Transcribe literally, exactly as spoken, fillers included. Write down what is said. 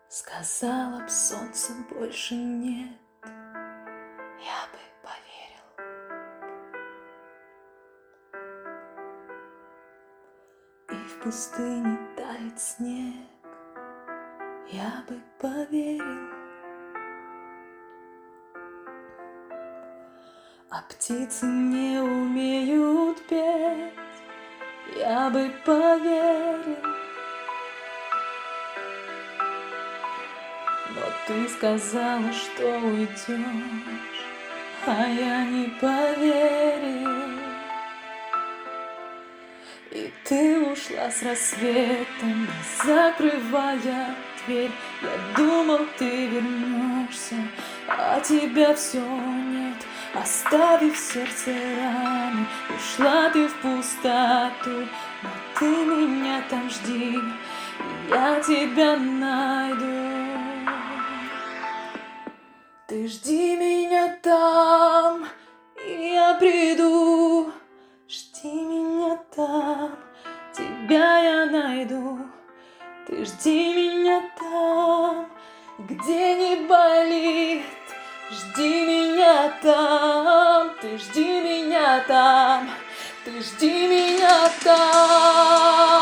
Сказала б, солнца больше нет, я бы поверил. И в пустыне тает снег, я бы поверил. А птицы не умеют петь, я бы поверил. Но ты сказала, что уйдешь, а я не поверил. И ты ушла с рассветом, не закрывая дверь. Я думал, ты вернешься, а тебя все нет. Оставив в сердце раны, ушла ты в пустоту. Но ты меня там жди, и я тебя найду. Ты жди меня там, и я приду. Жди меня там, тебя я найду. Ты жди меня там, где не болит. Жди меня там, ты жди меня там, ты жди меня там.